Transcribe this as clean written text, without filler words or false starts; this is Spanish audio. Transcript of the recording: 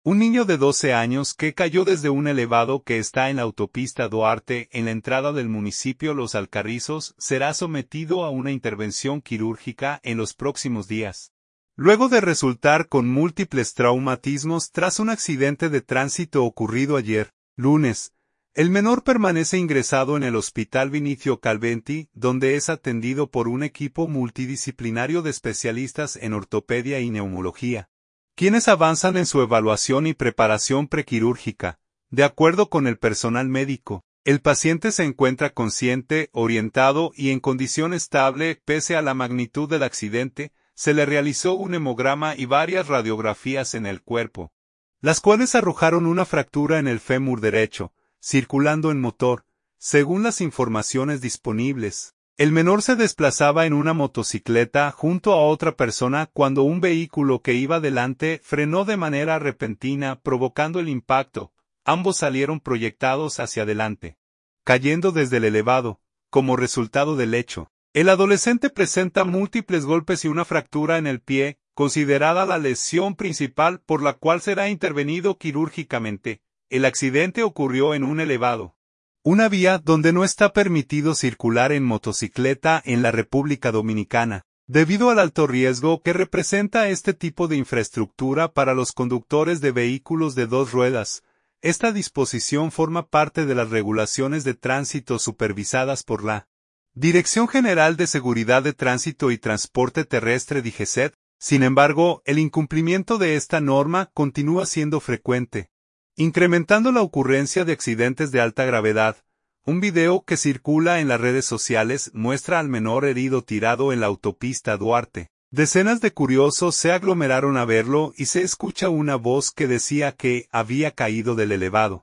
Un niño de 12 años que cayó desde un elevado que está en la autopista Duarte en la entrada del municipio Los Alcarrizos será sometido a una intervención quirúrgica en los próximos días. Luego de resultar con múltiples traumatismos tras un accidente de tránsito ocurrido ayer, lunes, el menor permanece ingresado en el Hospital Vinicio Calventi, donde es atendido por un equipo multidisciplinario de especialistas en ortopedia y neumología, quienes avanzan en su evaluación y preparación prequirúrgica. De acuerdo con el personal médico, el paciente se encuentra consciente, orientado y en condición estable pese a la magnitud del accidente. Se le realizó un hemograma y varias radiografías en el cuerpo, las cuales arrojaron una fractura en el fémur derecho, circulando en motor. Según las informaciones disponibles, el menor se desplazaba en una motocicleta junto a otra persona cuando un vehículo que iba delante frenó de manera repentina, provocando el impacto. Ambos salieron proyectados hacia adelante, cayendo desde el elevado. Como resultado del hecho, el adolescente presenta múltiples golpes y una fractura en el pie, considerada la lesión principal por la cual será intervenido quirúrgicamente. El accidente ocurrió en un elevado, una vía donde no está permitido circular en motocicleta en la República Dominicana, debido al alto riesgo que representa este tipo de infraestructura para los conductores de vehículos de dos ruedas. Esta disposición forma parte de las regulaciones de tránsito supervisadas por la Dirección General de Seguridad de Tránsito y Transporte Terrestre DGCET. Sin embargo, el incumplimiento de esta norma continúa siendo frecuente, incrementando la ocurrencia de accidentes de alta gravedad. Un video que circula en las redes sociales muestra al menor herido tirado en la autopista Duarte. Decenas de curiosos se aglomeraron a verlo y se escucha una voz que decía que había caído del elevado.